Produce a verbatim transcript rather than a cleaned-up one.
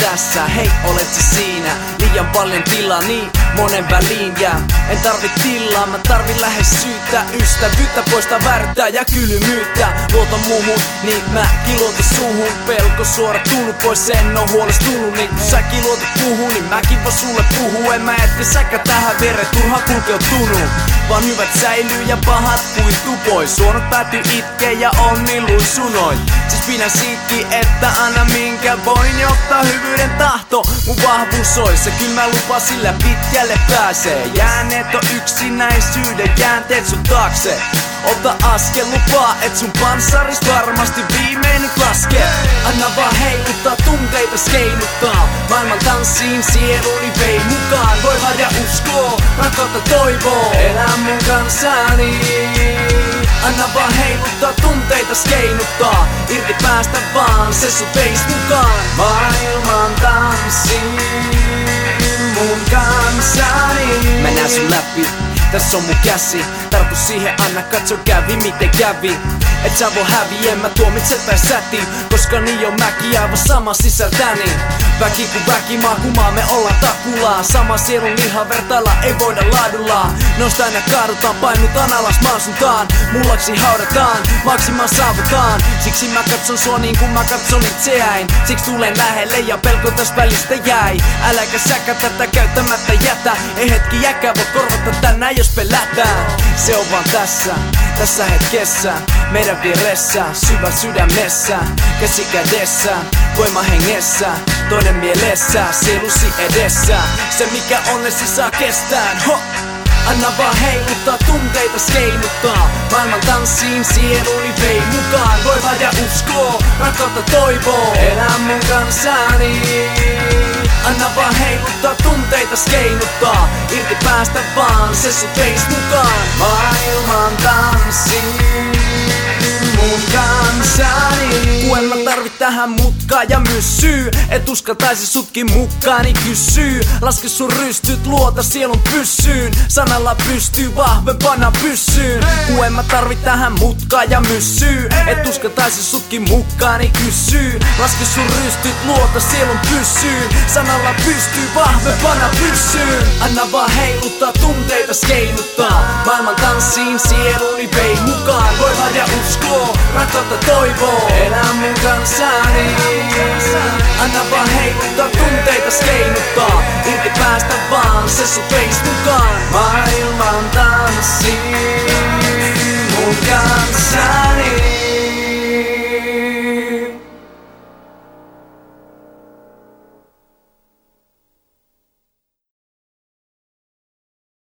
tässä, hei olet sä siinä? Liian paljon tilaa niin monen väliin jää. En tarvi tilaa, mä tarvin lähes syyttä. Ystävyyttä poista värtää ja kylmyyttä. Luota muuhun, niin mäkin luotan suhun. Pelko suora tullut pois, en oo huolestunut. Niin kun säkin luotat puhun, niin mäkin voi sulle puhua. En mä ette säkä tähän viereen turha kulkeutunut. Vaan hyvät säilyy ja pahat kuittu pois. Suonot päätyy itkee ja onni luisunoin. Siis pidän siitäkin, että anna minkä voin. Ja ottaa hyvyyden tahto, mun vahvuus ois. Ja kyllä mä lupaan sillä pitkälle pääsee. Jääneet on yksinäisyyden jäänteet sun taakse. Ota askel, lupaa et sun panssaris varmasti viimein nyt laskee. Anna vaan heiluttaa, tunteita skeinuttaa. Maailman tanssiin sieluni vei mukaan. Voimaa ja uskoo, rakkautta toivoo. Elää mun kanssani. Anna vaan heiluttaa, tunteita skeinuttaa. Irti päästä vaan, se sut veis mukaan. Maailman tanssiin mun kanssani. Mä näen sun läpi, tässä on mun käsi. Tartu siihen, anna katso kävi miten kävi. Et sä voi häviä, en mä tuomitse tai säti. Koska niin on mäkin aivan sama sisältäni. Väki kun väki, maakumaa me ollaan takulaa. Sama sielun liha vertailla ei voida laadulla. Nostaan ja kaadutaan, painutaan alas maan suuntaan. Mullaksi haudataan, maksimaan saavutaan. Siksi mä katson sua niin kuin mä katson itseäin. Siksi tulen lähelle ja pelko täs välistä jäi. Äläkä säkä tätä käyttämättä jätä. Ei hetki jäkä voi korvata tänään jos pelätään. Se on vaan tässä, tässä hetkessä. Meidän vieressä, syvä sydämessä. Käsi kädessä, voima hengessä. Toinen mielessä, sielusi edessä. Se mikä onnesi saa kestään. Ho! Anna vaan heiluttaa, tunteita skeinuttaa. Maailman tanssiin sieluni vei mukaan. Voimaa ja uskoo, rakkautta toivoo. Elää mun kanssani. Anna vaan heiluttaa, tunteita skeinuttaa. Irti päästä vaan, se sut veis mukaan. Maailman tanssiin mun kanssani. Kun en mä tarvit tähän mutkaa ja myös syy. Et uskaltaisi sutkin mukaani kysyy. Laske sun rystyt, luota sielun pyssyyn. Sanalla pystyy vahvempana pyssyyn. Kun en mä tarvit tähän mutkaa ja myös syy. Et uskaltaisi sutkin mukaani kysyy. Laske sun rystyt, luota sielun pyssyyn. Sanalla pystyy vahvempana pyssyyn. Anna vaan heiluttaa, tunteita skeinuttaa. Maailman tanssiin sieluni vei mukaan. Voimaa ja uskoo, rakkautta toivoo. Elää mun kanssani. Anna vaan heiluttaa, tunteita skeinuttaa. Irti päästä vaan, se sut veis mukaan. Maailman tanssiin.